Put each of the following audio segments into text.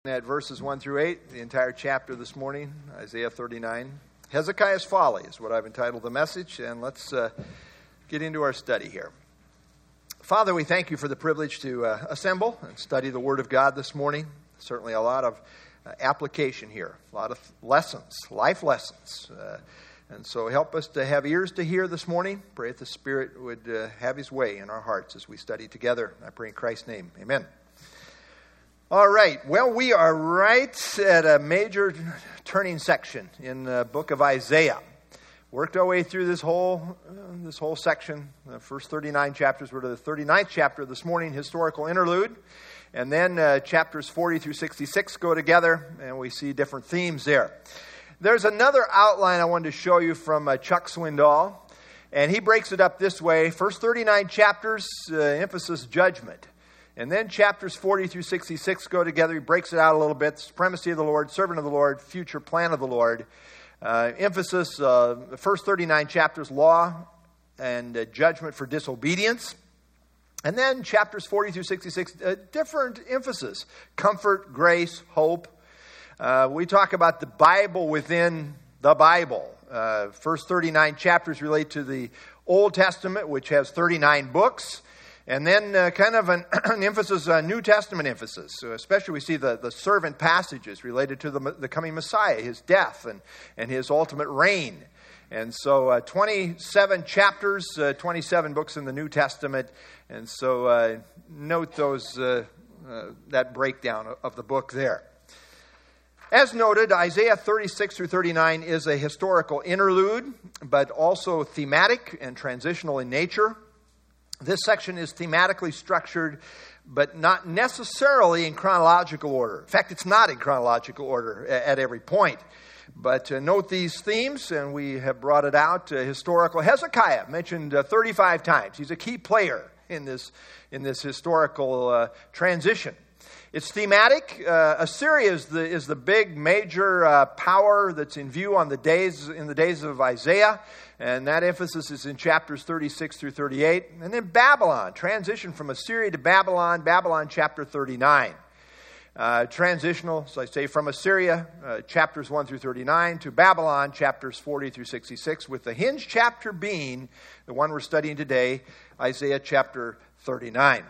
At verses 1 through 8, the entire chapter this morning, Isaiah 39. Hezekiah's Folly is what I've entitled the message, and let's get into our study here. Father, we thank you for the privilege to assemble and study the Word of God this morning. Certainly a lot of application here, a lot of lessons, life lessons. And so help us to have ears to hear this morning. Pray that the Spirit would have His way in our hearts as we study together. I pray in Christ's name. Amen. All right. Well, we are right at a major turning section in the book of Isaiah. Worked our way through this whole section. The first 39 chapters. We're to the 39th chapter this morning, historical interlude. And then chapters 40 through 66 go together, and we see different themes there. There's another outline I wanted to show you from Chuck Swindoll, and he breaks it up this way. First 39 chapters, emphasis judgment. And then chapters 40 through 66 go together. He breaks it out a little bit. Supremacy of the Lord, servant of the Lord, future plan of the Lord. Emphasis, the first 39 chapters, law and judgment for disobedience. And then chapters 40 through 66, different emphasis. Comfort, grace, hope. We talk about the Bible within the Bible. First 39 chapters relate to the Old Testament, which has 39 books. And then kind of an emphasis, a New Testament emphasis. So especially we see the servant passages related to the coming Messiah, his death and his ultimate reign. And so 27 chapters, 27 books in the New Testament. And so note those that breakdown of the book there. As noted, Isaiah 36 through 39 is a historical interlude, but also thematic and transitional in nature. This section is thematically structured, but not necessarily in chronological order. In fact, it's not in chronological order at every point. But note these themes, and we have brought it out. Historical Hezekiah, mentioned 35 times. He's a key player in this historical transition. It's thematic. Assyria is the big major power that's in view in the days of Isaiah. And that emphasis is in chapters 36 through 38. And then Babylon, transition from Assyria to Babylon, Babylon chapter 39. Transitional, so I say from Assyria, chapters 1 through 39, to Babylon, chapters 40 through 66, with the hinge chapter being the one we're studying today, Isaiah chapter 39.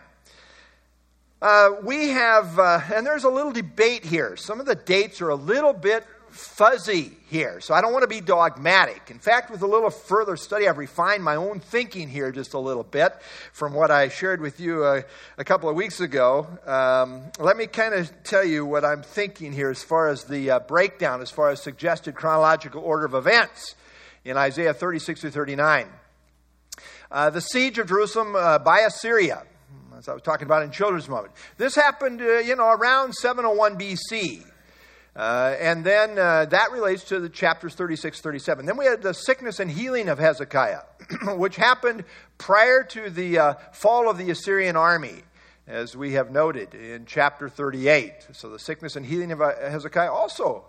We have, and there's a little debate here. Some of the dates are a little bit fuzzy here, so I don't want to be dogmatic. In fact, with a little further study, I've refined my own thinking here just a little bit from what I shared with you a couple of weeks ago. Let me kind of tell you what I'm thinking here as far as the breakdown, as far as suggested chronological order of events in Isaiah 36 through 39. The siege of Jerusalem by Assyria, as I was talking about in children's moment. This happened, around 701 BC. And then that relates to the chapters 36, 37. Then we had the sickness and healing of Hezekiah, which happened prior to the fall of the Assyrian army, as we have noted in chapter 38. So the sickness and healing of Hezekiah also,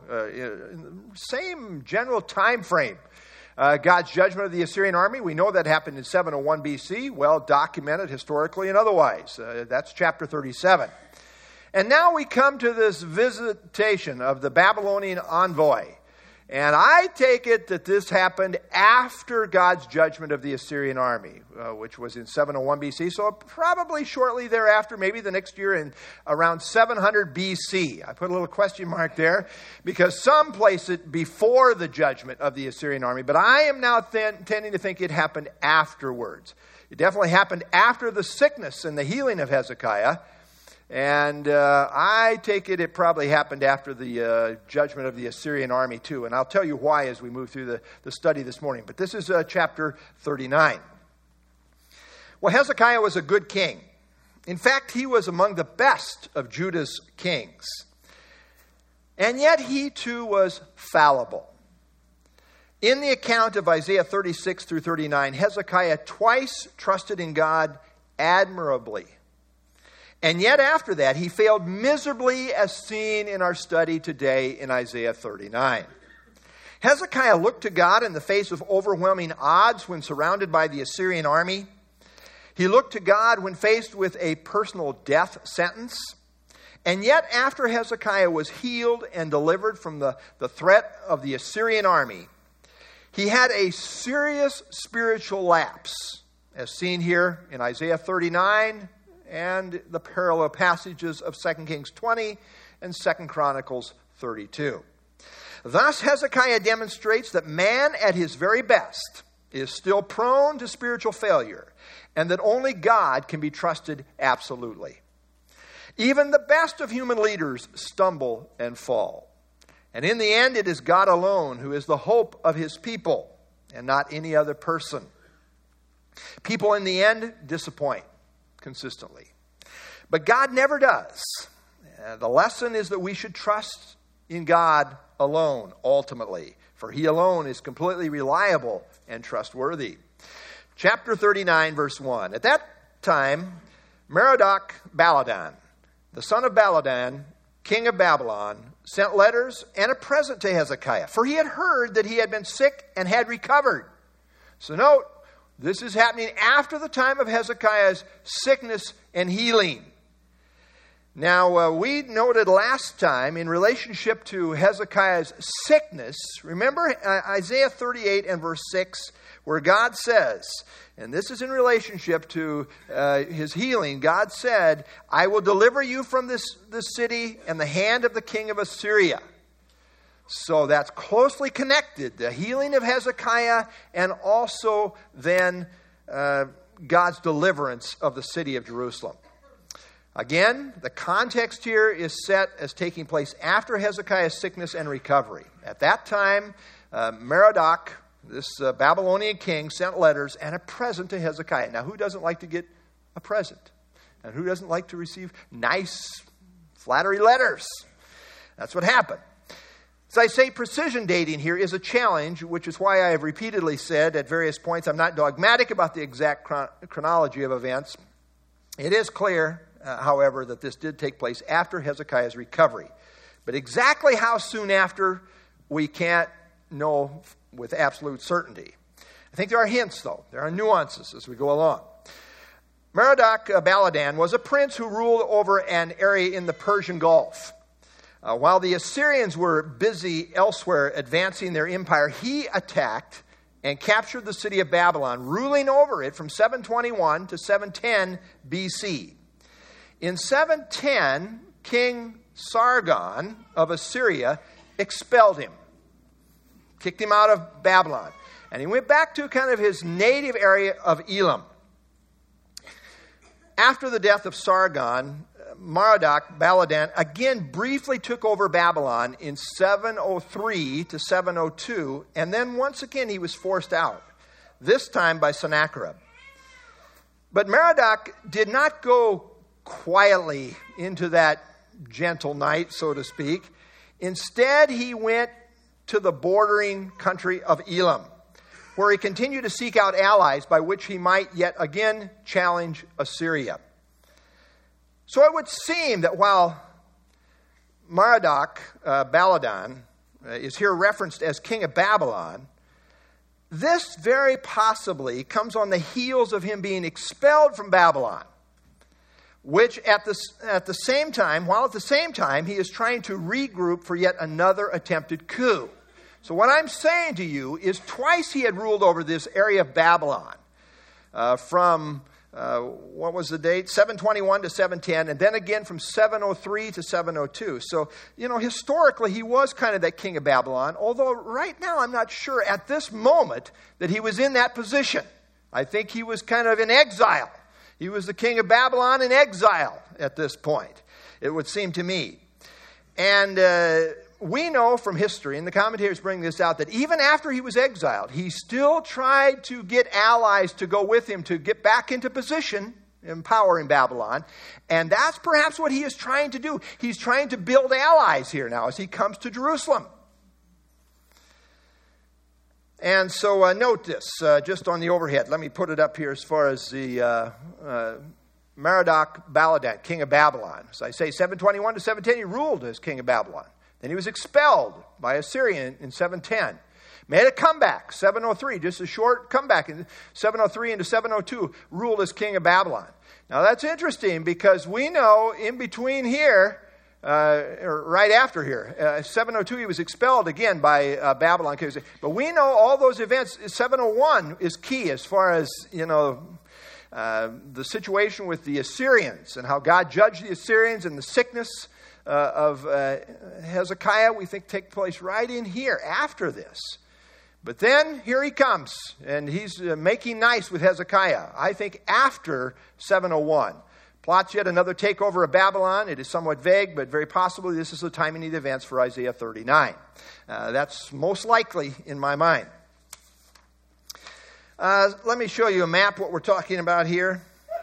same general time frame. God's judgment of the Assyrian army, we know that happened in 701 BC, well documented historically and otherwise. That's chapter 37. And now we come to this visitation of the Babylonian envoy. And I take it that this happened after God's judgment of the Assyrian army, which was in 701 BC. So probably shortly thereafter, maybe the next year in around 700 BC. I put a little question mark there because some place it before the judgment of the Assyrian army. But I am now tending to think it happened afterwards. It definitely happened after the sickness and the healing of Hezekiah. And I take it probably happened after the judgment of the Assyrian army too. And I'll tell you why as we move through the study this morning. But this is chapter 39. Well, Hezekiah was a good king. In fact, he was among the best of Judah's kings. And yet he too was fallible. In the account of Isaiah 36 through 39, Hezekiah twice trusted in God admirably. And yet after that, he failed miserably as seen in our study today in Isaiah 39. Hezekiah looked to God in the face of overwhelming odds when surrounded by the Assyrian army. He looked to God when faced with a personal death sentence. And yet, after Hezekiah was healed and delivered from the threat of the Assyrian army, he had a serious spiritual lapse, as seen here in Isaiah 39 and the parallel passages of 2 Kings 20 and 2 Chronicles 32. Thus, Hezekiah demonstrates that man at his very best is still prone to spiritual failure, and that only God can be trusted absolutely. Even the best of human leaders stumble and fall. And in the end, it is God alone who is the hope of his people, and not any other person. People in the end disappoint consistently. But God never does. The lesson is that we should trust in God alone, ultimately, for he alone is completely reliable and trustworthy. Chapter 39, verse 1. At that time, Merodach-Baladan, the son of Baladan, king of Babylon, sent letters and a present to Hezekiah, for he had heard that he had been sick and had recovered. So note, this is happening after the time of Hezekiah's sickness and healing. Now, we noted last time in relationship to Hezekiah's sickness, remember Isaiah 38 and verse 6, where God says, and this is in relationship to his healing, God said, I will deliver you from this city and the hand of the king of Assyria. So that's closely connected, the healing of Hezekiah and also then God's deliverance of the city of Jerusalem. Again, the context here is set as taking place after Hezekiah's sickness and recovery. At that time, Merodach, this Babylonian king, sent letters and a present to Hezekiah. Now, who doesn't like to get a present? And who doesn't like to receive nice, flattery letters? That's what happened. As I say, precision dating here is a challenge, which is why I have repeatedly said at various points I'm not dogmatic about the exact chronology of events. It is clear, however, that this did take place after Hezekiah's recovery. But exactly how soon after, we can't know with absolute certainty. I think there are hints, though. There are nuances as we go along. Merodach-Baladan was a prince who ruled over an area in the Persian Gulf. While the Assyrians were busy elsewhere advancing their empire, he attacked and captured the city of Babylon, ruling over it from 721 to 710 BC. In 710, King Sargon of Assyria expelled him, kicked him out of Babylon, and he went back to kind of his native area of Elam. After the death of Sargon, Merodach-Baladan again briefly took over Babylon in 703 to 702, and then once again he was forced out, this time by Sennacherib. But Merodach did not go quietly into that gentle night, so to speak. Instead, he went to the bordering country of Elam, where he continued to seek out allies by which he might yet again challenge Assyria. So it would seem that while Merodach-Baladan is here referenced as king of Babylon, this very possibly comes on the heels of him being expelled from Babylon, which at the same time, he is trying to regroup for yet another attempted coup. So what I'm saying to you is twice he had ruled over this area of Babylon from what was the date? 721 to 710, and then again from 703 to 702. So, historically he was kind of that king of Babylon, although right now I'm not sure at this moment that he was in that position. I think he was kind of in exile. He was the king of Babylon in exile at this point, it would seem to me. And we know from history, and the commentators bring this out, that even after he was exiled, he still tried to get allies to go with him to get back into position and power in Babylon. And that's perhaps what he is trying to do. He's trying to build allies here now as he comes to Jerusalem. And so note this, just on the overhead. Let me put it up here as far as the Merodach-Baladan, king of Babylon. As I say, 721 to 710, he ruled as king of Babylon. Then he was expelled by Assyria in 710. Made a comeback, 703, just a short comeback in 703 into 702, ruled as king of Babylon. Now that's interesting because we know in between here, right after here. 702, he was expelled again by Babylon. But we know all those events. 701 is key as far as, the situation with the Assyrians and how God judged the Assyrians and the sickness of Hezekiah, we think, take place right in here after this. But then here he comes, and he's making nice with Hezekiah, I think after 701. Plots yet another takeover of Babylon. It is somewhat vague, but very possibly this is the timing of the events for Isaiah 39. That's most likely in my mind. Let me show you a map, what we're talking about here.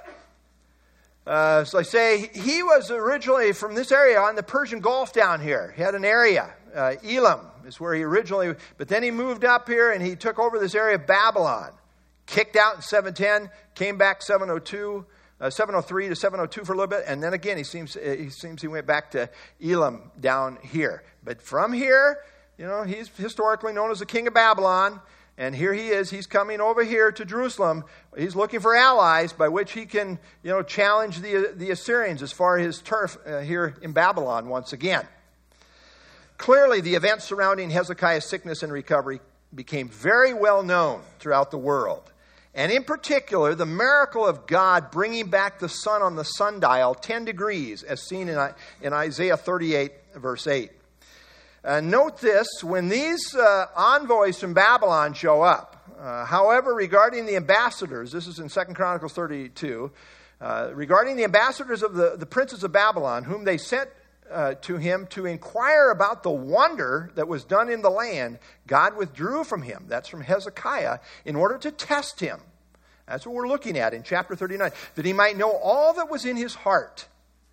So I say, he was originally from this area on the Persian Gulf down here. He had an area. Elam is where he originally, but then he moved up here and he took over this area of Babylon. Kicked out in 710, came back 703 to 702 for a little bit, and then again he seems he went back to Elam down here. But from here, he's historically known as the king of Babylon, and here he is. He's coming over here to Jerusalem. He's looking for allies by which he can, challenge the Assyrians as far as his turf here in Babylon once again. Clearly, the events surrounding Hezekiah's sickness and recovery became very well known throughout the world. And in particular, the miracle of God bringing back the sun on the sundial 10 degrees, as seen in Isaiah 38, verse 8. Note this, when these envoys from Babylon show up, however, regarding the ambassadors, this is in 2 Chronicles 32, regarding the ambassadors of the princes of Babylon, whom they sent to him to inquire about the wonder that was done in the land, God withdrew from him. That's from Hezekiah, in order to test him. That's what we're looking at in chapter 39, that he might know all that was in his heart.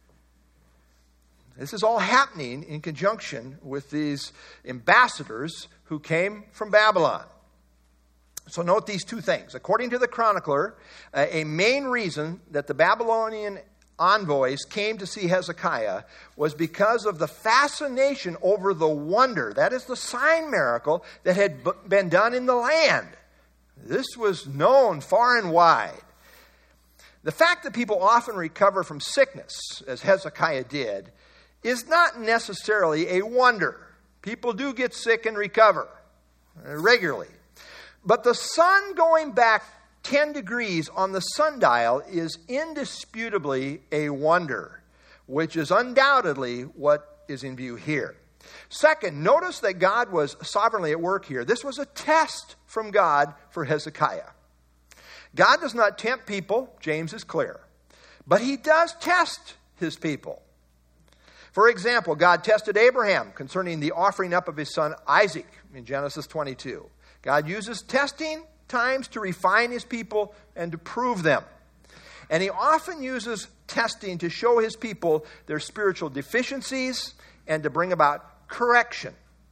This is all happening in conjunction with these ambassadors who came from Babylon. So note these two things. According to the chronicler, a main reason that the Babylonian envoys came to see Hezekiah was because of the fascination over the wonder, that is the sign miracle, that had been done in the land. This was known far and wide. The fact that people often recover from sickness, as Hezekiah did, is not necessarily a wonder. People do get sick and recover regularly. But the sun going back 10 degrees on the sundial is indisputably a wonder, which is undoubtedly what is in view here. Second, notice that God was sovereignly at work here. This was a test from God for Hezekiah. God does not tempt people, James is clear, but he does test his people. For example, God tested Abraham concerning the offering up of his son Isaac in Genesis 22. God uses testing times to refine his people and to prove them. And he often uses testing to show his people their spiritual deficiencies and to bring about correction.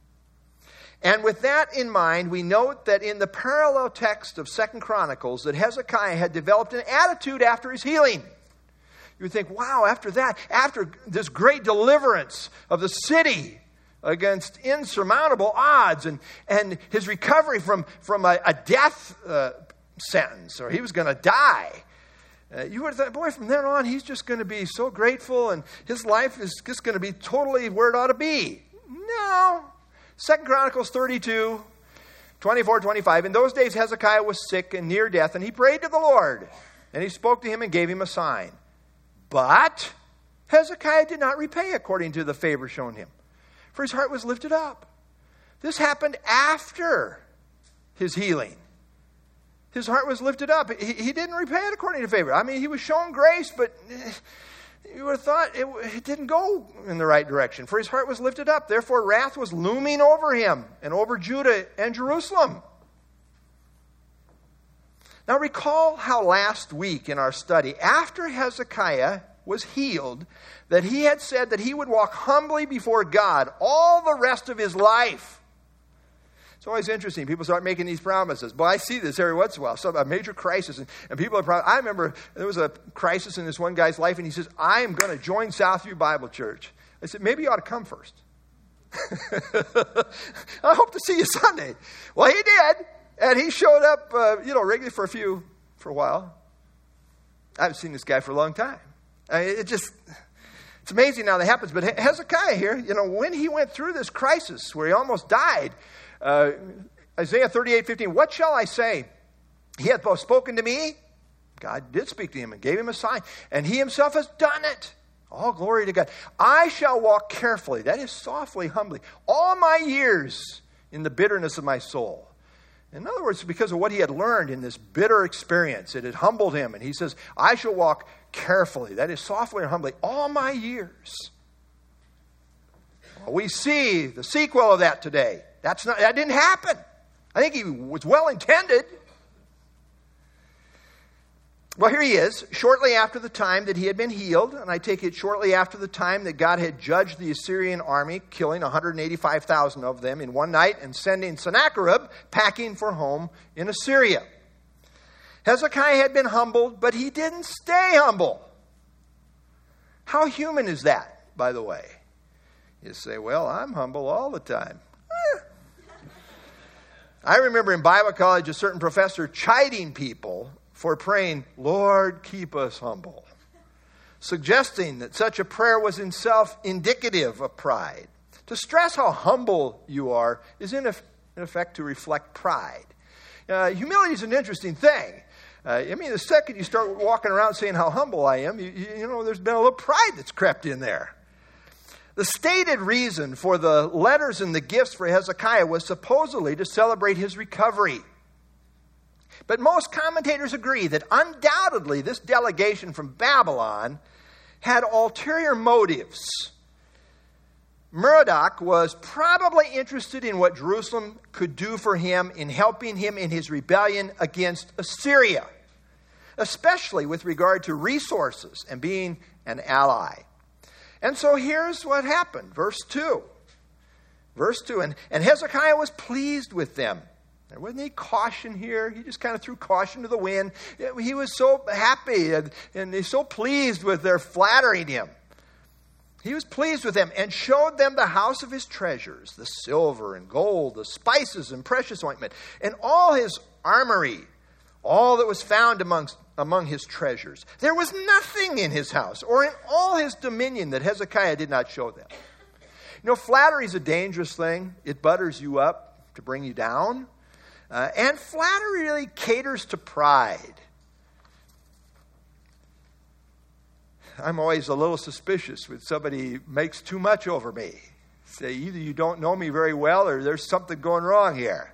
And with that in mind, we note that in the parallel text of 2 Chronicles that Hezekiah had developed an attitude after his healing. You would think, wow, after that, after this great deliverance of the city against insurmountable odds and his recovery from a death sentence, or he was going to die, you would have thought, boy, from then on, he's just going to be so grateful and his life is just going to be totally where it ought to be. No. 2 Chronicles 32, 24, 25. In those days, Hezekiah was sick and near death, and he prayed to the Lord, and he spoke to him and gave him a sign. But Hezekiah did not repay according to the favor shown him, for his heart was lifted up. This happened after his healing. His heart was lifted up. He didn't repay it according to favor. I mean, he was shown grace, but you would have thought it didn't go in the right direction, for his heart was lifted up. Therefore, wrath was looming over him and over Judah and Jerusalem. Now recall how last week in our study, after Hezekiah was healed, that he had said that he would walk humbly before God all the rest of his life. It's always interesting. People start making these promises. But I see this every once in a while. So a major crisis. And people are I remember there was a crisis in this one guy's life, and he says, I am going to join Southview Bible Church. I said, maybe you ought to come first. I hope to see you Sunday. Well, he did. And he showed up, regularly for a while. I haven't seen this guy for a long time. It just It's amazing how that happens. But Hezekiah here, when he went through this crisis where he almost died, Isaiah 38:15, what shall I say? He hath both spoken to me. God did speak to him and gave him a sign. And he himself has done it. All glory to God. I shall walk carefully, that is softly, humbly, all my years in the bitterness of my soul. In other words, because of what he had learned in this bitter experience, it had humbled him. And he says, I shall walk carefully, that is softly and humbly, all my years. Well, we see the sequel of that today. That didn't happen. I think he was well intended. Well, here he is, shortly after the time that he had been healed, and I take it shortly after the time that God had judged the Assyrian army, killing 185,000 of them in one night and sending Sennacherib packing for home in Assyria. Hezekiah had been humbled, but he didn't stay humble. How human is that, by the way? You say, well, I'm humble all the time. I remember in Bible college a certain professor chiding people for praying, Lord, keep us humble, suggesting that such a prayer was in itself indicative of pride. To stress how humble you are is in effect to reflect pride. Humility is an interesting thing. The second you start walking around saying how humble I am, there's been a little pride that's crept in there. The stated reason for the letters and the gifts for Hezekiah was supposedly to celebrate his recovery. But most commentators agree that undoubtedly this delegation from Babylon had ulterior motives. Merodach was probably interested in what Jerusalem could do for him in helping him in his rebellion against Assyria, especially with regard to resources and being an ally. And so here's what happened. Verse 2. And Hezekiah was pleased with them. There wasn't any caution here. He just kind of threw caution to the wind. He was so happy and he's so pleased with their flattering him. He was pleased with them and showed them the house of his treasures, the silver and gold, the spices and precious ointment, and all his armory, all that was found among his treasures. There was nothing in his house or in all his dominion that Hezekiah did not show them. Flattery is a dangerous thing. It butters you up to bring you down. And flattery really caters to pride. I'm always a little suspicious when somebody makes too much over me. Say, either you don't know me very well or there's something going wrong here.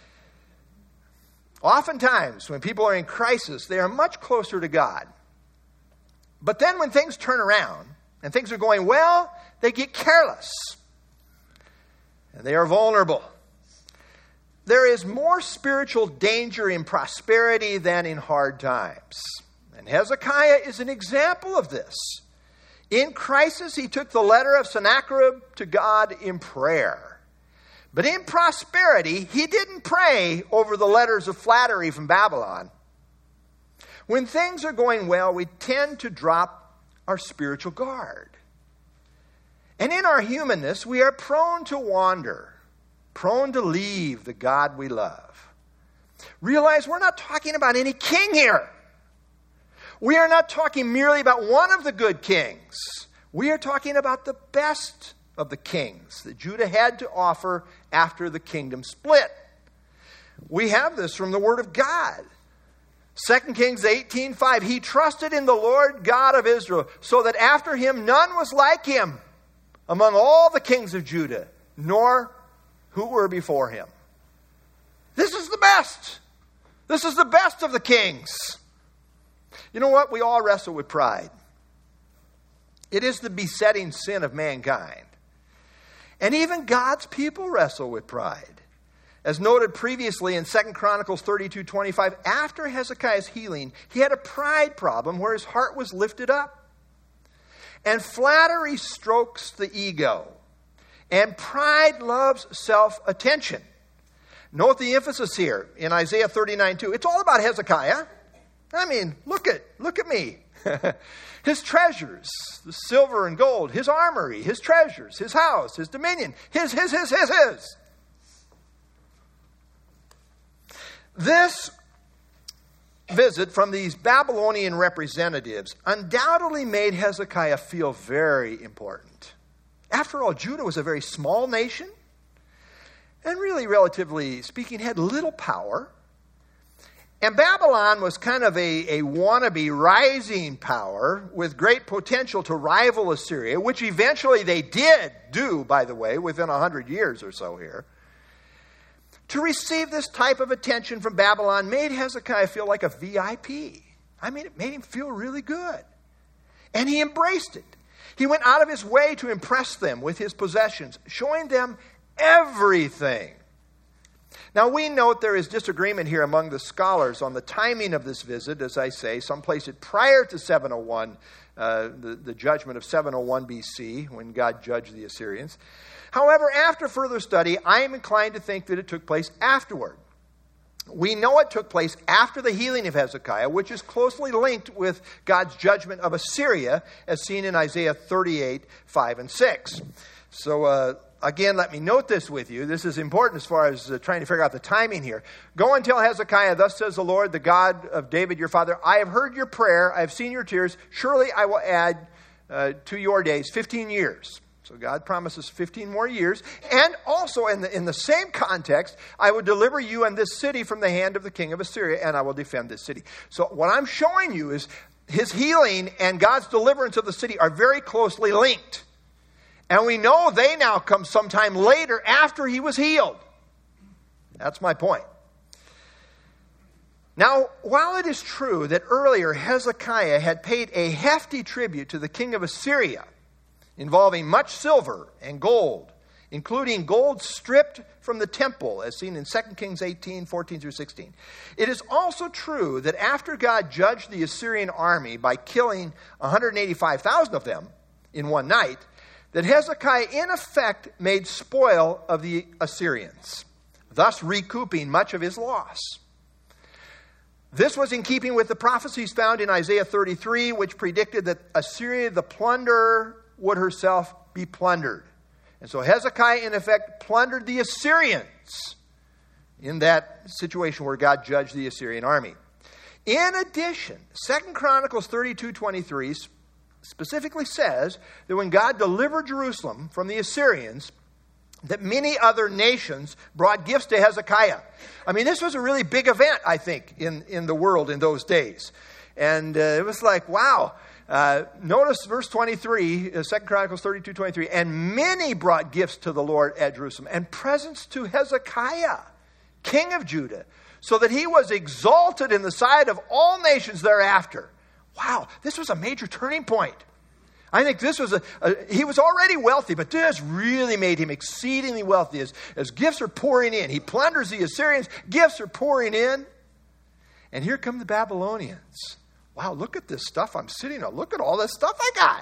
Oftentimes, when people are in crisis, they are much closer to God. But then when things turn around and things are going well, they get careless. And they are vulnerable. There is more spiritual danger in prosperity than in hard times. And Hezekiah is an example of this. In crisis, he took the letter of Sennacherib to God in prayer. But in prosperity, he didn't pray over the letters of flattery from Babylon. When things are going well, we tend to drop our spiritual guard. And in our humanness, we are prone to wander, prone to leave the God we love. Realize we're not talking about any king here. We are not talking merely about one of the good kings. We are talking about the best of the kings that Judah had to offer after the kingdom split. We have this from the Word of God. 2 Kings 18:5, he trusted in the Lord God of Israel, so that after him none was like him among all the kings of Judah, nor who were before him. This is the best. This is the best of the kings. You know what? We all wrestle with pride. It is the besetting sin of mankind. And even God's people wrestle with pride. As noted previously in 2 Chronicles 32:25, after Hezekiah's healing, he had a pride problem where his heart was lifted up. And flattery strokes the ego. And pride loves self-attention. Note the emphasis here in Isaiah 39:2. It's all about Hezekiah. I mean, look at me. His treasures, the silver and gold, his armory, his treasures, his house, his dominion, his. This visit from these Babylonian representatives undoubtedly made Hezekiah feel very important. After all, Judah was a very small nation and really, relatively speaking, had little power. And Babylon was kind of a wannabe rising power with great potential to rival Assyria, which eventually they did do, by the way, within 100 years or so here. To receive this type of attention from Babylon made Hezekiah feel like a VIP. I mean, it made him feel really good. And he embraced it. He went out of his way to impress them with his possessions, showing them everything. Now, we note there is disagreement here among the scholars on the timing of this visit. As I say, some place it prior to 701, the judgment of 701 BC, when God judged the Assyrians. However, after further study, I am inclined to think that it took place afterward. We know it took place after the healing of Hezekiah, which is closely linked with God's judgment of Assyria, as seen in Isaiah 38, 5 and 6. So, again, let me note this with you. This is important as far as trying to figure out the timing here. Go and tell Hezekiah, thus says the Lord, the God of David your father, I have heard your prayer, I have seen your tears. Surely I will add to your days 15 years. So God promises 15 more years. And also in the same context, I will deliver you and this city from the hand of the king of Assyria, and I will defend this city. So what I'm showing you is his healing and God's deliverance of the city are very closely linked. And we know they now come sometime later after he was healed. That's my point. Now, while it is true that earlier Hezekiah had paid a hefty tribute to the king of Assyria, involving much silver and gold, including gold stripped from the temple, as seen in 2 Kings 18, 14 through 16. It is also true that after God judged the Assyrian army by killing 185,000 of them in one night, that Hezekiah in effect made spoil of the Assyrians, thus recouping much of his loss. This was in keeping with the prophecies found in Isaiah 33, which predicted that Assyria, the plunderer, would herself be plundered. And so Hezekiah, in effect, plundered the Assyrians in that situation where God judged the Assyrian army. In addition, 2 Chronicles 32:23 specifically says that when God delivered Jerusalem from the Assyrians, that many other nations brought gifts to Hezekiah. I mean, this was a really big event, I think, in the world in those days. And it was like, wow. Notice verse 23, 2 Chronicles 32:23. And many brought gifts to the Lord at Jerusalem, and presents to Hezekiah, king of Judah, so that he was exalted in the sight of all nations thereafter. Wow, this was a major turning point. I think this was he was already wealthy, but this really made him exceedingly wealthy as gifts are pouring in. He plunders the Assyrians, gifts are pouring in. And here come the Babylonians. Wow, look at this stuff I'm sitting on. Look at all this stuff I got.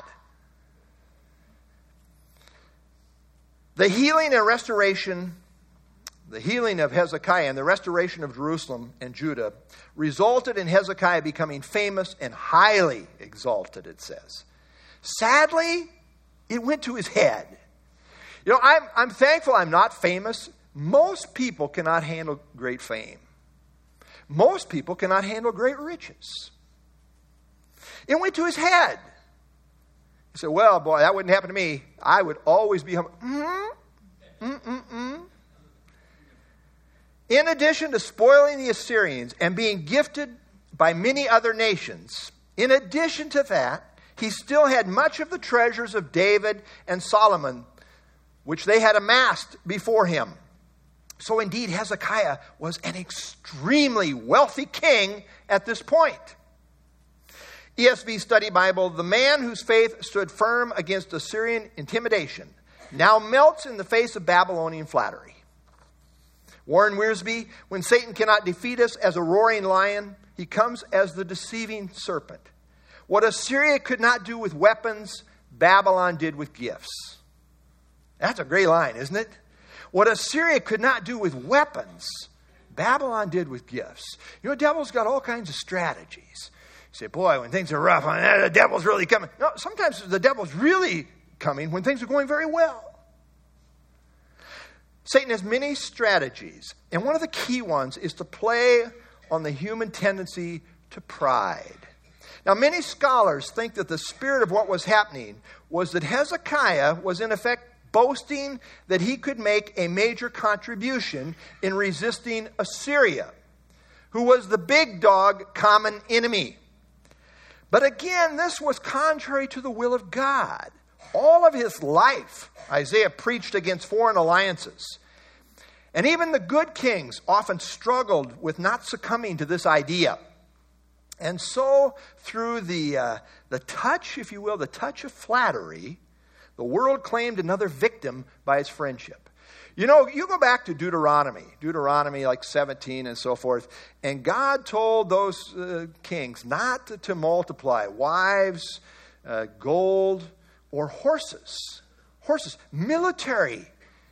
The healing and restoration, the healing of Hezekiah and the restoration of Jerusalem and Judah resulted in Hezekiah becoming famous and highly exalted, it says. Sadly, it went to his head. You know, I'm thankful I'm not famous. Most people cannot handle great fame. Most people cannot handle great riches. It went to his head. He said, well, boy, that wouldn't happen to me. I would always be humble. In addition to spoiling the Assyrians and being gifted by many other nations, in addition to that, he still had much of the treasures of David and Solomon, which they had amassed before him. So indeed, Hezekiah was an extremely wealthy king at this point. ESV Study Bible, the man whose faith stood firm against Assyrian intimidation now melts in the face of Babylonian flattery. Warren Wiersbe, when Satan cannot defeat us as a roaring lion, he comes as the deceiving serpent. What Assyria could not do with weapons, Babylon did with gifts. That's a great line, isn't it? What Assyria could not do with weapons, Babylon did with gifts. You know, the devil's got all kinds of strategies. You say, boy, when things are rough, the devil's really coming. No, sometimes the devil's really coming when things are going very well. Satan has many strategies, and one of the key ones is to play on the human tendency to pride. Now, many scholars think that the spirit of what was happening was that Hezekiah was in effect boasting that he could make a major contribution in resisting Assyria, who was the big dog common enemy. But again, this was contrary to the will of God. All of his life, Isaiah preached against foreign alliances. And even the good kings often struggled with not succumbing to this idea. And so, through the touch, if you will, the touch of flattery, the world claimed another victim by its friendship. You know, you go back to Deuteronomy like 17 and so forth, and God told those kings not to multiply wives, gold, or horses. Military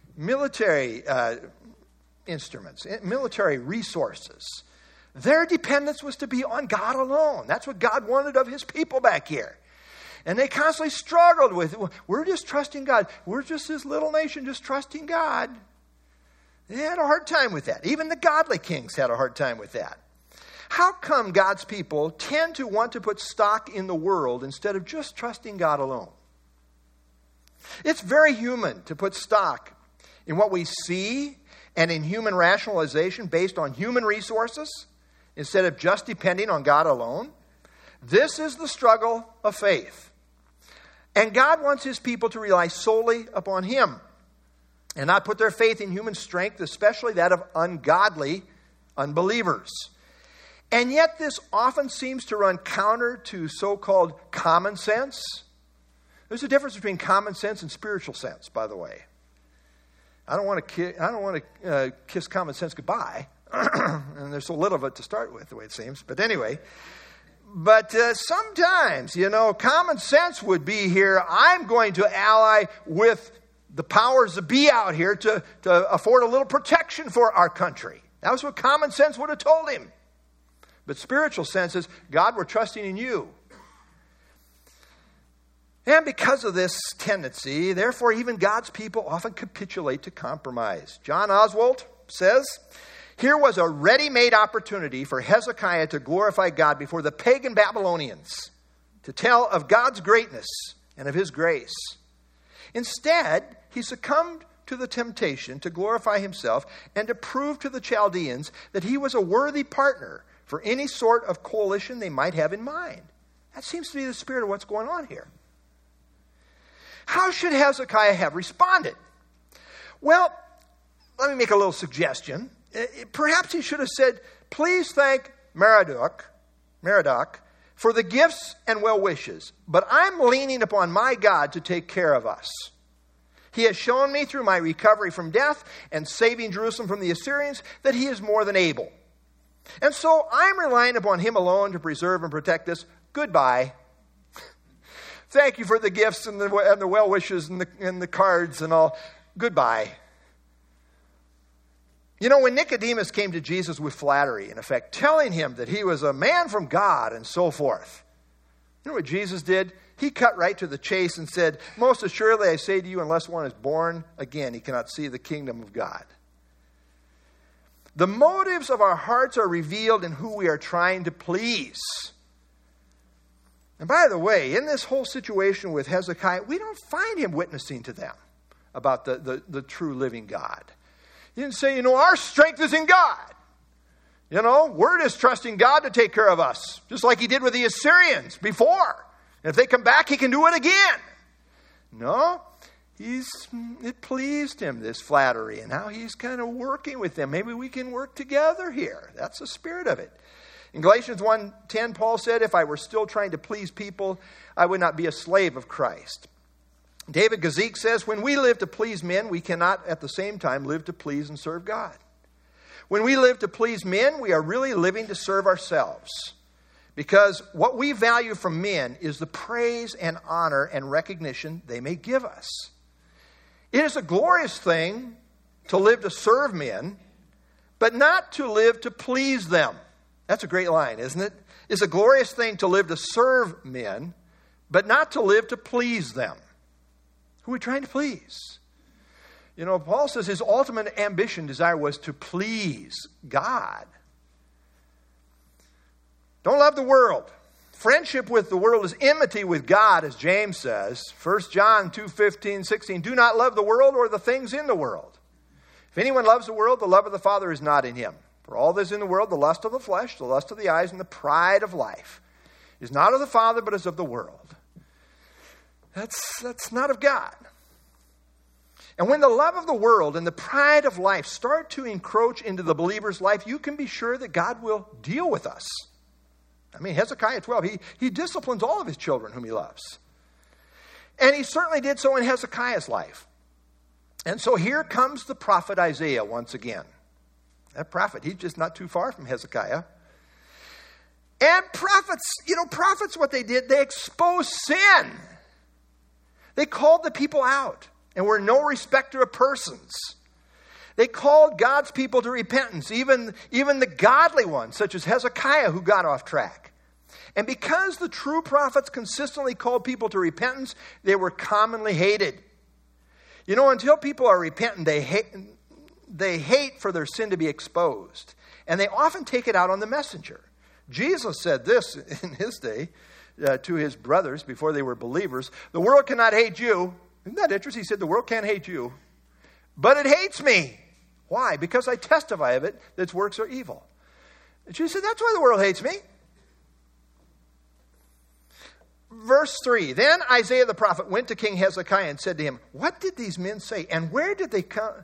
instruments, military resources. Their dependence was to be on God alone. That's what God wanted of his people back here. And they constantly struggled with, we're just trusting God. We're just this little nation just trusting God. They had a hard time with that. Even the godly kings had a hard time with that. How come God's people tend to want to put stock in the world instead of just trusting God alone? It's very human to put stock in what we see and in human rationalization based on human resources instead of just depending on God alone. This is the struggle of faith. And God wants his people to rely solely upon him and not put their faith in human strength, especially that of ungodly unbelievers. And yet this often seems to run counter to so-called common sense. There's a difference between common sense and spiritual sense, by the way. I don't want to kiss common sense goodbye. And there's so little of it to start with, the way it seems. But anyway, sometimes, common sense would be here. I'm going to ally with the powers that be out here to afford a little protection for our country. That was what common sense would have told him. But spiritual sense is, God, we're trusting in you. And because of this tendency, therefore, even God's people often capitulate to compromise. John Oswalt says, here was a ready-made opportunity for Hezekiah to glorify God before the pagan Babylonians, to tell of God's greatness and of his grace. Instead, he succumbed to the temptation to glorify himself and to prove to the Chaldeans that he was a worthy partner for any sort of coalition they might have in mind. That seems to be the spirit of what's going on here. How should Hezekiah have responded? Well, let me make a little suggestion. Perhaps he should have said, please thank Merodach for the gifts and well wishes, but I'm leaning upon my God to take care of us. He has shown me through my recovery from death and saving Jerusalem from the Assyrians that he is more than able. And so I'm relying upon him alone to preserve and protect us. Goodbye. Thank you for the gifts and the well wishes and the cards and all. Goodbye. When Nicodemus came to Jesus with flattery, in effect, telling him that he was a man from God and so forth, you know what Jesus did? He cut right to the chase and said, most assuredly I say to you, unless one is born again, he cannot see the kingdom of God. The motives of our hearts are revealed in who we are trying to please. And by the way, in this whole situation with Hezekiah, we don't find him witnessing to them about the true living God. He didn't say, our strength is in God. We're just trusting God to take care of us, just like he did with the Assyrians before. And if they come back, he can do it again. No, it pleased him, this flattery, and how he's kind of working with them. Maybe we can work together here. That's the spirit of it. In Galatians 1:10, Paul said, if I were still trying to please people, I would not be a slave of Christ. David Gazik says, when we live to please men, we cannot at the same time live to please and serve God. When we live to please men, we are really living to serve ourselves. Because what we value from men is the praise and honor and recognition they may give us. It is a glorious thing to live to serve men, but not to live to please them. That's a great line, isn't it? It's a glorious thing to live to serve men, but not to live to please them. Who are we trying to please? Paul says his ultimate ambition, desire was to please God. Don't love the world. Friendship with the world is enmity with God, as James says. 1 John 2:15, 16. Do not love the world or the things in the world. If anyone loves the world, the love of the Father is not in him. For all that is in the world, the lust of the flesh, the lust of the eyes, and the pride of life, is not of the Father, but is of the world. That's not of God. And when the love of the world and the pride of life start to encroach into the believer's life, you can be sure that God will deal with us. I mean, Hezekiah 12, he disciplines all of his children whom he loves. And he certainly did so in Hezekiah's life. And so here comes the prophet Isaiah once again. That prophet, he's just not too far from Hezekiah. And prophets, what they did, they exposed sin. They called the people out and were no respecter of persons. They called God's people to repentance, even the godly ones, such as Hezekiah, who got off track. And because the true prophets consistently called people to repentance, they were commonly hated. Until people are repentant, they hate for their sin to be exposed. And they often take it out on the messenger. Jesus said this in his day to his brothers before they were believers. The world cannot hate you. Isn't that interesting? He said the world can't hate you, but it hates me. Why? Because I testify of it that its works are evil. And Jesus said, that's why the world hates me. Verse 3, then Isaiah the prophet went to King Hezekiah and said to him, what did these men say? And where did they come?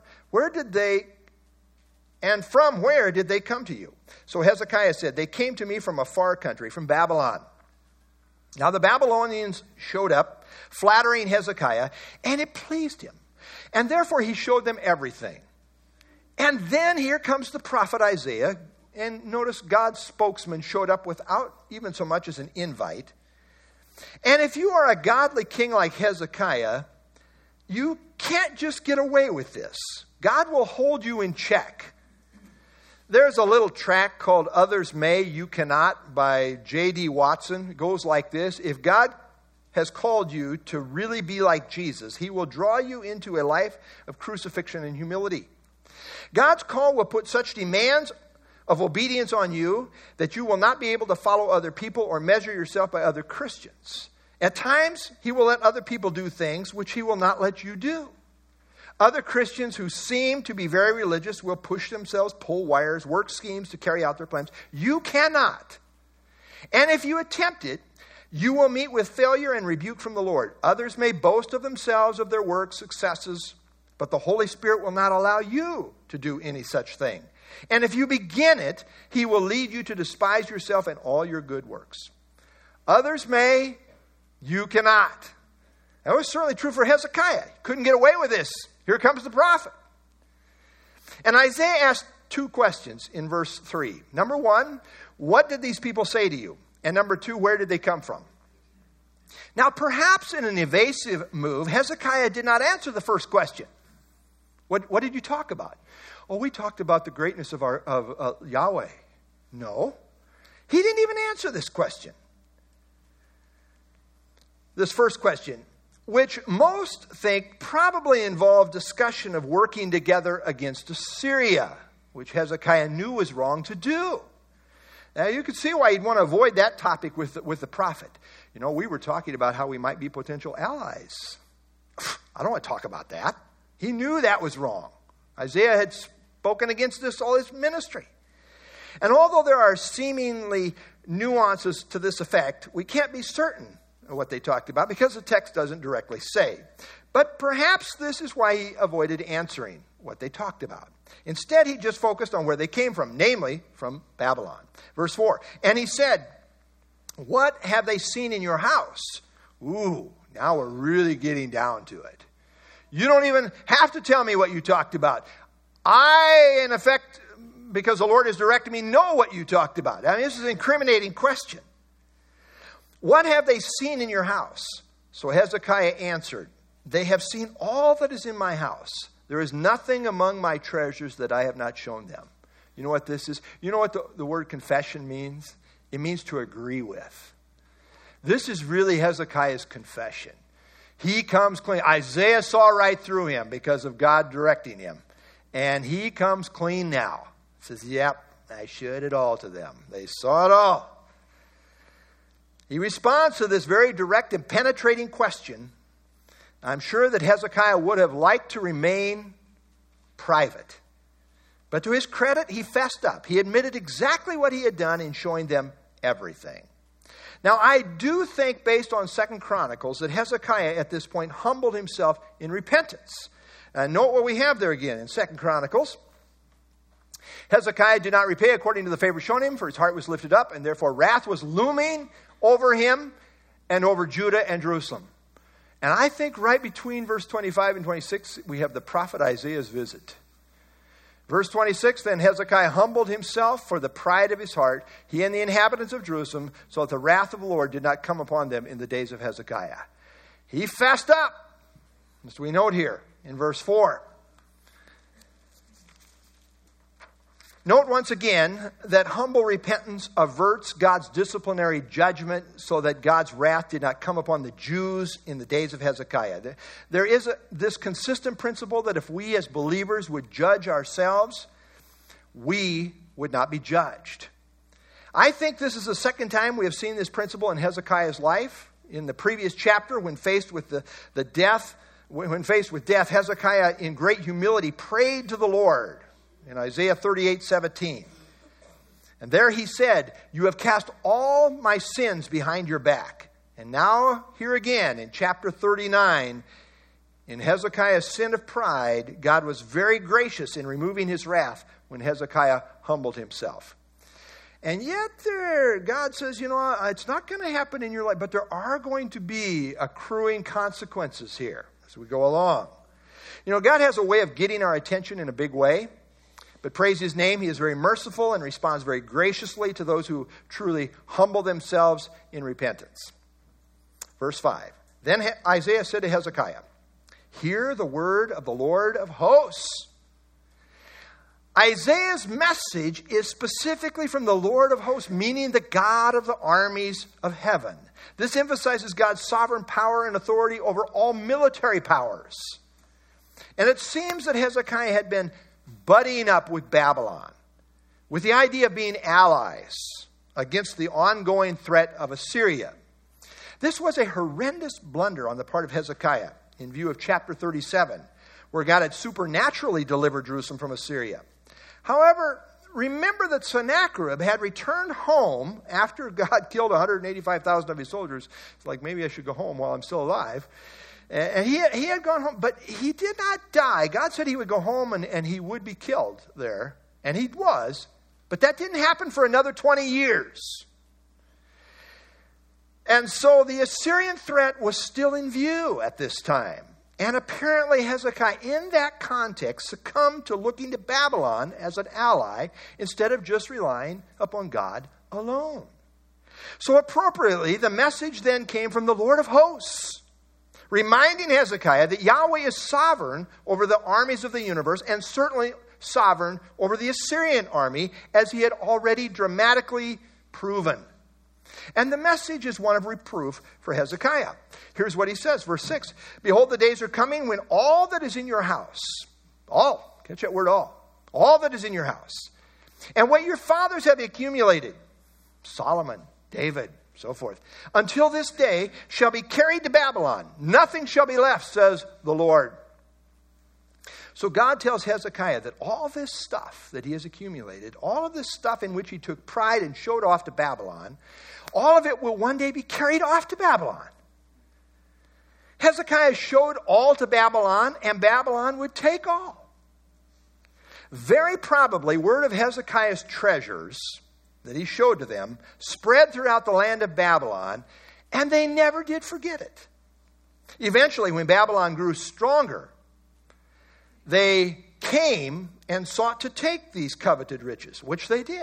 And from where did they come to you? So Hezekiah said, they came to me from a far country, from Babylon. Now the Babylonians showed up, flattering Hezekiah, and it pleased him. And therefore he showed them everything. And then here comes the prophet Isaiah. And notice God's spokesman showed up without even so much as an invite. And if you are a godly king like Hezekiah, you can't just get away with this. God will hold you in check. There's a little tract called Others May, You Cannot by J.D. Watson. It goes like this. If God has called you to really be like Jesus, he will draw you into a life of crucifixion and humility. God's call will put such demands of obedience on you that you will not be able to follow other people or measure yourself by other Christians. At times, he will let other people do things which he will not let you do. Other Christians who seem to be very religious will push themselves, pull wires, work schemes to carry out their plans. You cannot. And if you attempt it, you will meet with failure and rebuke from the Lord. Others may boast of themselves, of their work, successes, but the Holy Spirit will not allow you to do any such thing. And if you begin it, he will lead you to despise yourself and all your good works. Others may, you cannot. That was certainly true for Hezekiah. He couldn't get away with this. Here comes the prophet. And Isaiah asked two questions in verse 3. Number one, what did these people say to you? And number two, where did they come from? Now, perhaps in an evasive move, Hezekiah did not answer the first question. What did you talk about? Oh, we talked about the greatness of Yahweh. No, he didn't even answer this question. This first question, which most think probably involved discussion of working together against Assyria, which Hezekiah knew was wrong to do. Now, you can see why he'd want to avoid that topic with the prophet. We were talking about how we might be potential allies. I don't want to talk about that. He knew that was wrong. Isaiah had spoken against this all his ministry. And although there are seemingly nuances to this effect, we can't be certain of what they talked about because the text doesn't directly say. But perhaps this is why he avoided answering what they talked about. Instead, he just focused on where they came from, namely from Babylon. Verse 4, and he said, what have they seen in your house? Ooh, now we're really getting down to it. You don't even have to tell me what you talked about. I, in effect, because the Lord has directed me, know what you talked about. I mean, this is an incriminating question. What have they seen in your house? So Hezekiah answered, they have seen all that is in my house. There is nothing among my treasures that I have not shown them. You know what this is? You know what the word confession means? It means to agree with. This is really Hezekiah's confession. He comes clean. Isaiah saw right through him because of God directing him. And he comes clean now. Says, yep, I showed it all to them. They saw it all. He responds to this very direct and penetrating question. I'm sure that Hezekiah would have liked to remain private. But to his credit, he fessed up. He admitted exactly what he had done in showing them everything. Now, I do think, based on 2 Chronicles, that Hezekiah at this point humbled himself in repentance. Note what we have there again in 2 Chronicles. Hezekiah did not repay according to the favor shown him, for his heart was lifted up, and therefore wrath was looming over him and over Judah and Jerusalem. And I think right between verse 25 and 26, we have the prophet Isaiah's visit. Verse 26, then Hezekiah humbled himself for the pride of his heart, he and the inhabitants of Jerusalem, so that the wrath of the Lord did not come upon them in the days of Hezekiah. He fessed up, as we note here in verse 4. Note once again that humble repentance averts God's disciplinary judgment so that God's wrath did not come upon the Jews in the days of Hezekiah. There is this consistent principle that if we as believers would judge ourselves, we would not be judged. I think this is the second time we have seen this principle in Hezekiah's life. In the previous chapter, when faced with death, Hezekiah in great humility prayed to the Lord. In Isaiah 38:17. And there he said, you have cast all my sins behind your back. And now, here again, in chapter 39, in Hezekiah's sin of pride, God was very gracious in removing his wrath when Hezekiah humbled himself. And yet God says, it's not going to happen in your life, but there are going to be accruing consequences here as we go along. God has a way of getting our attention in a big way. But praise his name, he is very merciful and responds very graciously to those who truly humble themselves in repentance. Verse 5. Then Isaiah said to Hezekiah, hear the word of the Lord of hosts. Isaiah's message is specifically from the Lord of hosts, meaning the God of the armies of heaven. This emphasizes God's sovereign power and authority over all military powers. And it seems that Hezekiah had been buddying up with Babylon, with the idea of being allies against the ongoing threat of Assyria. This was a horrendous blunder on the part of Hezekiah in view of chapter 37, where God had supernaturally delivered Jerusalem from Assyria. However, remember that Sennacherib had returned home after God killed 185,000 of his soldiers. It's like, maybe I should go home while I'm still alive. And he had gone home, but he did not die. God said he would go home and he would be killed there. And he was. But that didn't happen for another 20 years. And so the Assyrian threat was still in view at this time. And apparently Hezekiah, in that context, succumbed to looking to Babylon as an ally instead of just relying upon God alone. So appropriately, the message then came from the Lord of hosts, reminding Hezekiah that Yahweh is sovereign over the armies of the universe and certainly sovereign over the Assyrian army, as he had already dramatically proven. And the message is one of reproof for Hezekiah. Here's what he says, verse 6. Behold, the days are coming when all that is in your house, all, catch that word all that is in your house, and what your fathers have accumulated, Solomon, David, so forth, until this day shall be carried to Babylon. Nothing shall be left, says the Lord. So God tells Hezekiah that all this stuff that he has accumulated, all of this stuff in which he took pride and showed off to Babylon, all of it will one day be carried off to Babylon. Hezekiah showed all to Babylon, and Babylon would take all. Very probably, word of Hezekiah's treasures that he showed to them spread throughout the land of Babylon, and they never did forget it. Eventually, when Babylon grew stronger, they came and sought to take these coveted riches, which they did.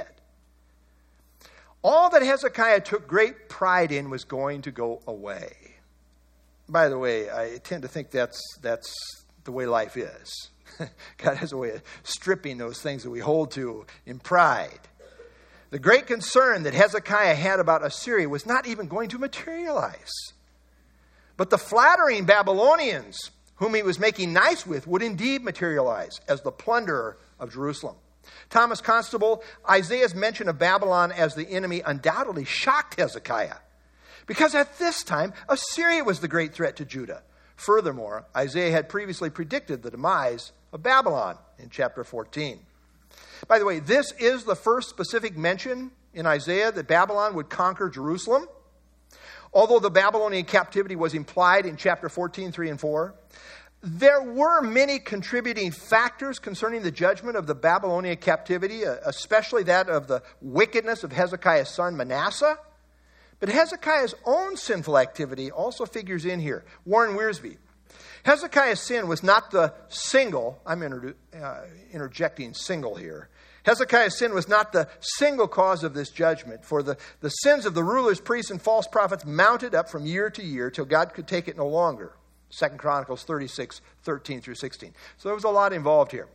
All that Hezekiah took great pride in was going to go away. By the way, I tend to think that's the way life is. God has a way of stripping those things that we hold to in pride. The great concern that Hezekiah had about Assyria was not even going to materialize. But the flattering Babylonians, whom he was making nice with, would indeed materialize as the plunderer of Jerusalem. Thomas Constable, Isaiah's mention of Babylon as the enemy undoubtedly shocked Hezekiah, because at this time, Assyria was the great threat to Judah. Furthermore, Isaiah had previously predicted the demise of Babylon in chapter 14. By the way, this is the first specific mention in Isaiah that Babylon would conquer Jerusalem. Although the Babylonian captivity was implied in chapter 14, 3 and 4, there were many contributing factors concerning the judgment of the Babylonian captivity, especially that of the wickedness of Hezekiah's son Manasseh. But Hezekiah's own sinful activity also figures in here. Warren Wiersbe. Hezekiah's sin was not the single, I'm interjecting single here. Hezekiah's sin was not the single cause of this judgment, for the sins of the rulers, priests, and false prophets mounted up from year to year till God could take it no longer. 2 Chronicles 36, 13 through 16. So there was a lot involved here.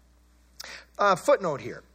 Footnote here.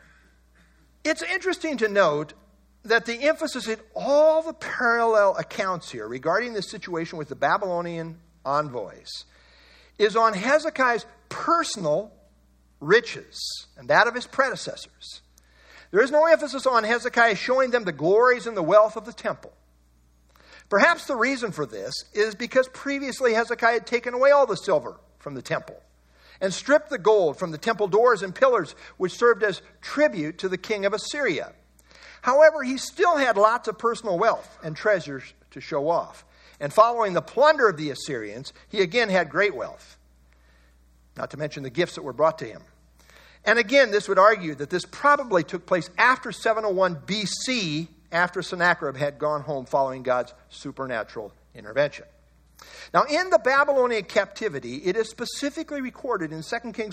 It's interesting to note that the emphasis in all the parallel accounts here regarding the situation with the Babylonian envoys is on Hezekiah's personal riches and that of his predecessors. There is no emphasis on Hezekiah showing them the glories and the wealth of the temple. Perhaps the reason for this is because previously Hezekiah had taken away all the silver from the temple and stripped the gold from the temple doors and pillars, which served as tribute to the king of Assyria. However, he still had lots of personal wealth and treasures to show off. And following the plunder of the Assyrians, he again had great wealth, not to mention the gifts that were brought to him. And again, this would argue that this probably took place after 701 BC, after Sennacherib had gone home following God's supernatural intervention. Now, in the Babylonian captivity, it is specifically recorded in 2 Kings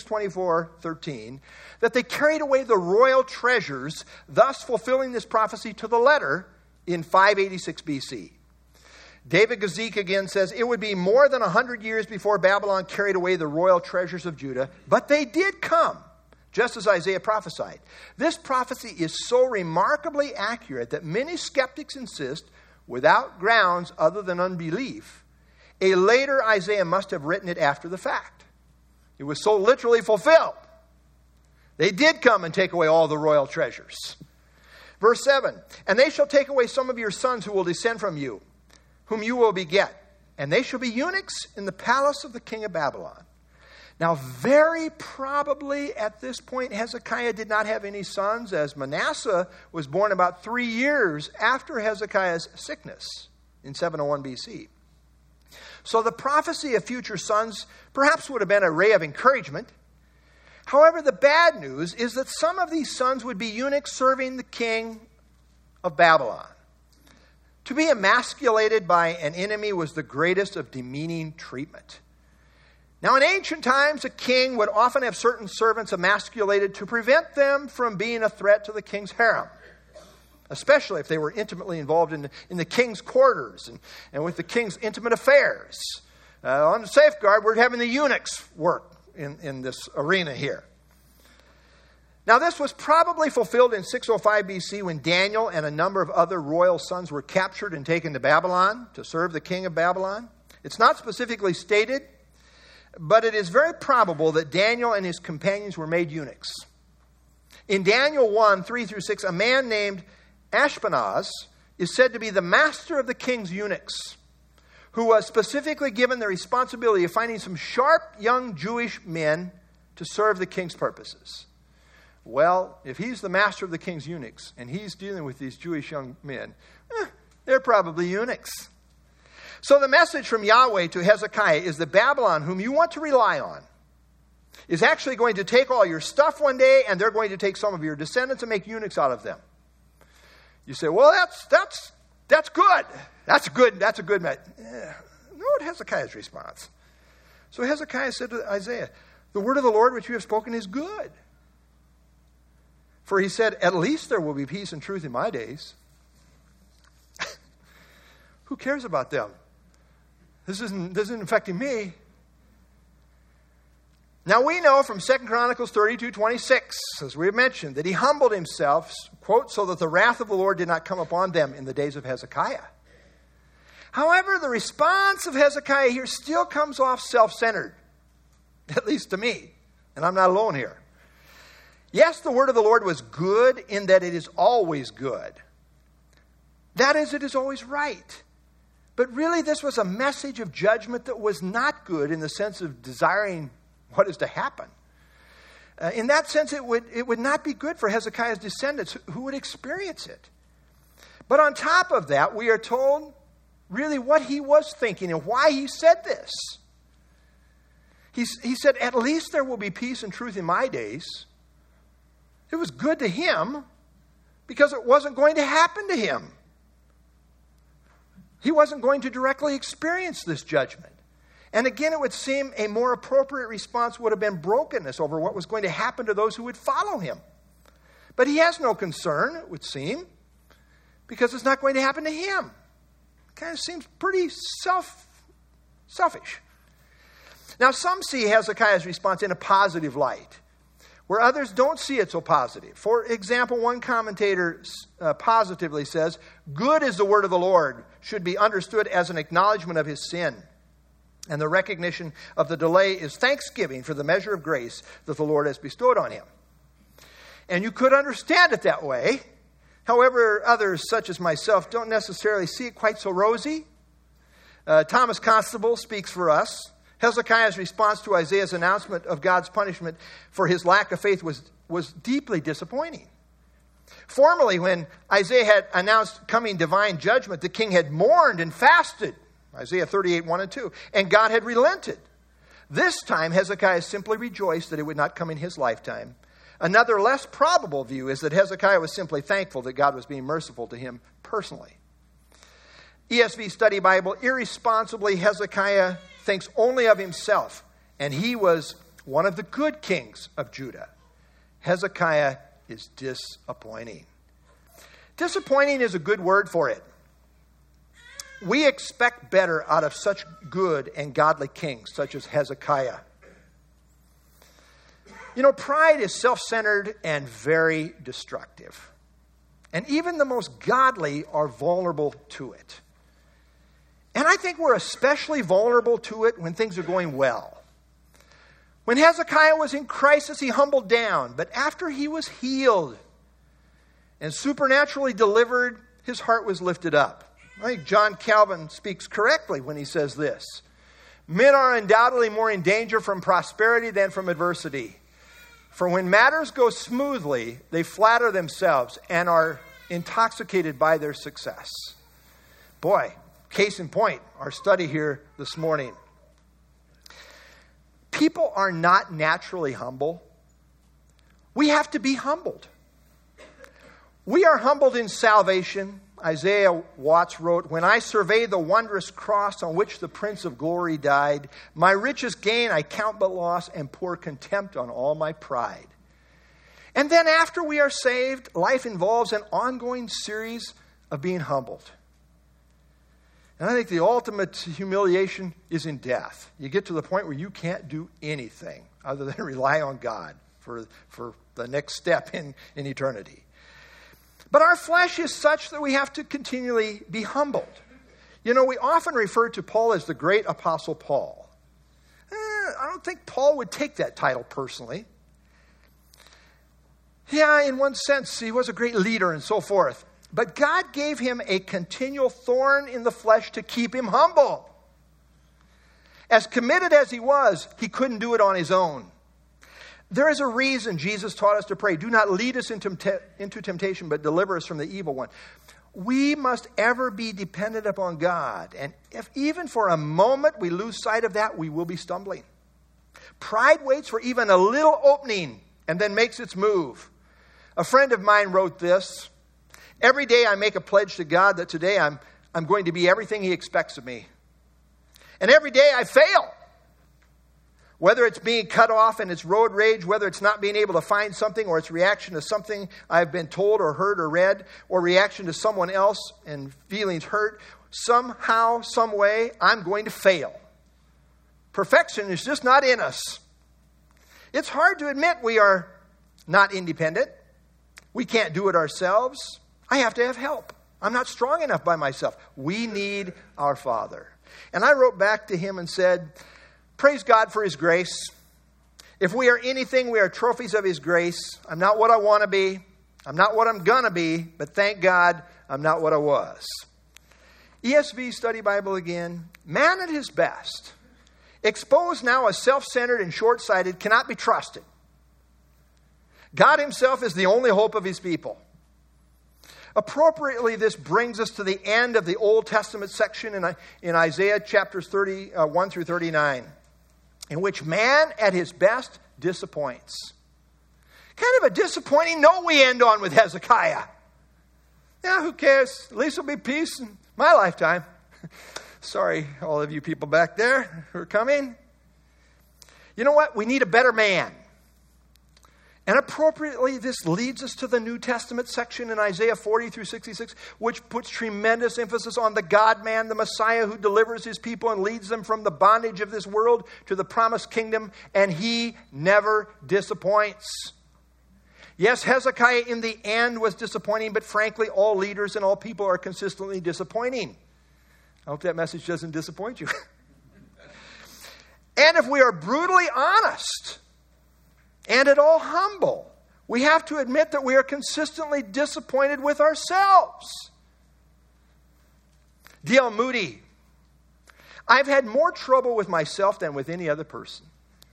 24:13 that they carried away the royal treasures, thus fulfilling this prophecy to the letter in 586 BC. David Gazik again says, it would be more than 100 years before Babylon carried away the royal treasures of Judah, but they did come, just as Isaiah prophesied. This prophecy is so remarkably accurate that many skeptics insist, without grounds other than unbelief, a later Isaiah must have written it after the fact. It was so literally fulfilled. They did come and take away all the royal treasures. Verse 7, and they shall take away some of your sons who will descend from you, whom you will beget, and they shall be eunuchs in the palace of the king of Babylon. Now, very probably at this point, Hezekiah did not have any sons, as Manasseh was born about 3 years after Hezekiah's sickness in 701 BC. So the prophecy of future sons perhaps would have been a ray of encouragement. However, the bad news is that some of these sons would be eunuchs serving the king of Babylon. To be emasculated by an enemy was the greatest of demeaning treatment. Now, in ancient times, a king would often have certain servants emasculated to prevent them from being a threat to the king's harem, especially if they were intimately involved in the king's quarters and with the king's intimate affairs. On the safeguard, we're having the eunuchs work in this arena here. Now, this was probably fulfilled in 605 BC when Daniel and a number of other royal sons were captured and taken to Babylon to serve the king of Babylon. It's not specifically stated, but it is very probable that Daniel and his companions were made eunuchs. In Daniel 1, 3 through 6, a man named Ashpenaz is said to be the master of the king's eunuchs, who was specifically given the responsibility of finding some sharp young Jewish men to serve the king's purposes. Well, if he's the master of the king's eunuchs and he's dealing with these Jewish young men, they're probably eunuchs. So the message from Yahweh to Hezekiah is that Babylon, whom you want to rely on, is actually going to take all your stuff one day, and they're going to take some of your descendants and make eunuchs out of them. You say, well, that's good. That's a good message. Note Hezekiah's response. So Hezekiah said to Isaiah, the word of the Lord which you have spoken is good. For he said, at least there will be peace and truth in my days. Who cares about them? This isn't affecting me. Now we know from 2 Chronicles 32:26, as we have mentioned, that he humbled himself, quote, so that the wrath of the Lord did not come upon them in the days of Hezekiah. However, the response of Hezekiah here still comes off self-centered, at least to me, and I'm not alone here. Yes, the word of the Lord was good in that it is always good. That is, it is always right. But really, this was a message of judgment that was not good in the sense of desiring what is to happen. In that sense, it would not be good for Hezekiah's descendants who would experience it. But on top of that, we are told really what he was thinking and why he said this. He said, at least there will be peace and truth in my days. It was good to him because it wasn't going to happen to him. He wasn't going to directly experience this judgment. And again, it would seem a more appropriate response would have been brokenness over what was going to happen to those who would follow him. But he has no concern, it would seem, because it's not going to happen to him. It kind of seems pretty selfish. Now, some see Hezekiah's response in a positive light, where others don't see it so positive. For example, one commentator positively says, good is the word of the Lord should be understood as an acknowledgement of his sin. And the recognition of the delay is thanksgiving for the measure of grace that the Lord has bestowed on him. And you could understand it that way. However, others, such as myself, don't necessarily see it quite so rosy. Thomas Constable speaks for us. Hezekiah's response to Isaiah's announcement of God's punishment for his lack of faith was deeply disappointing. Formerly, when Isaiah had announced coming divine judgment, the king had mourned and fasted, Isaiah 38, 1 and 2, and God had relented. This time, Hezekiah simply rejoiced that it would not come in his lifetime. Another less probable view is that Hezekiah was simply thankful that God was being merciful to him personally. ESV Study Bible, irresponsibly, Hezekiah thinks only of himself, and he was one of the good kings of Judah. Hezekiah is disappointing. Disappointing is a good word for it. We expect better out of such good and godly kings, such as Hezekiah. You know, pride is self-centered and very destructive. And even the most godly are vulnerable to it. And I think we're especially vulnerable to it when things are going well. When Hezekiah was in crisis, he humbled down. But after he was healed and supernaturally delivered, his heart was lifted up. I think John Calvin speaks correctly when he says this. Men are undoubtedly more in danger from prosperity than from adversity. For when matters go smoothly, they flatter themselves and are intoxicated by their success. Boy, case in point, our study here this morning. People are not naturally humble. We have to be humbled. We are humbled in salvation. Isaiah Watts wrote, when I survey the wondrous cross on which the Prince of Glory died, my richest gain I count but loss and pour contempt on all my pride. And then after we are saved, life involves an ongoing series of being humbled. And I think the ultimate humiliation is in death. You get to the point where you can't do anything other than rely on God for the next step in eternity. But our flesh is such that we have to continually be humbled. You know, we often refer to Paul as the great Apostle Paul. I don't think Paul would take that title personally. Yeah, in one sense, he was a great leader and so forth. But God gave him a continual thorn in the flesh to keep him humble. As committed as he was, he couldn't do it on his own. There is a reason Jesus taught us to pray, do not lead us into temptation, but deliver us from the evil one. We must ever be dependent upon God. And if even for a moment we lose sight of that, we will be stumbling. Pride waits for even a little opening and then makes its move. A friend of mine wrote this, every day I make a pledge to God that today I'm going to be everything He expects of me. And every day I fail. Whether it's being cut off and it's road rage, whether it's not being able to find something, or it's reaction to something I've been told or heard or read, or reaction to someone else and feelings hurt, somehow, some way, I'm going to fail. Perfection is just not in us. It's hard to admit we are not independent. We can't do it ourselves. I have to have help. I'm not strong enough by myself. We need our Father. And I wrote back to him and said, praise God for His grace. If we are anything, we are trophies of His grace. I'm not what I want to be. I'm not what I'm going to be. But thank God I'm not what I was. ESV Study Bible again. Man at his best, exposed now as self-centered and short-sighted, cannot be trusted. God himself is the only hope of his people. Appropriately, this brings us to the end of the Old Testament section in Isaiah chapters 31 through 39, in which man at his best disappoints. Kind of a disappointing note we end on with Hezekiah. Yeah, who cares? At least there'll be peace in my lifetime. Sorry, all of you people back there who are coming. You know what? We need a better man. And appropriately, this leads us to the New Testament section in Isaiah 40 through 66, which puts tremendous emphasis on the God-man, the Messiah who delivers his people and leads them from the bondage of this world to the promised kingdom, and he never disappoints. Yes, Hezekiah in the end was disappointing, but frankly, all leaders and all people are consistently disappointing. I hope that message doesn't disappoint you. And if we are brutally honest and at all humble, we have to admit that we are consistently disappointed with ourselves. D.L. Moody, I've had more trouble with myself than with any other person.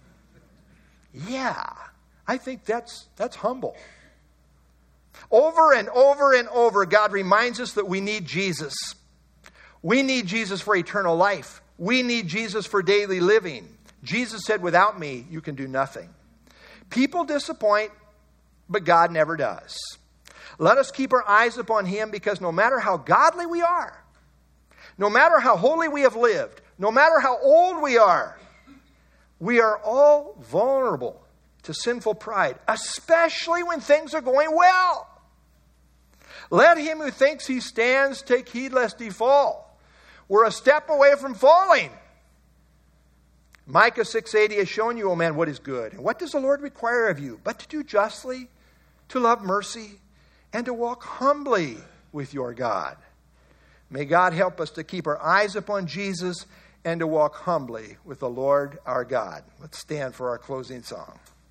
Yeah, I think that's humble. Over and over and over, God reminds us that we need Jesus. We need Jesus for eternal life. We need Jesus for daily living. Jesus said, without me, you can do nothing. People disappoint, but God never does. Let us keep our eyes upon him, because no matter how godly we are, no matter how holy we have lived, no matter how old we are all vulnerable to sinful pride, especially when things are going well. Let him who thinks he stands take heed lest he fall. We're a step away from falling. Micah 6:80 has shown you, O man, what is good. And what does the Lord require of you? But to do justly, to love mercy, and to walk humbly with your God. May God help us to keep our eyes upon Jesus and to walk humbly with the Lord our God. Let's stand for our closing song.